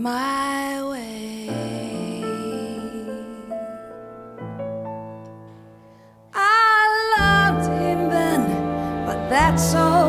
my way. I loved him then, but that's all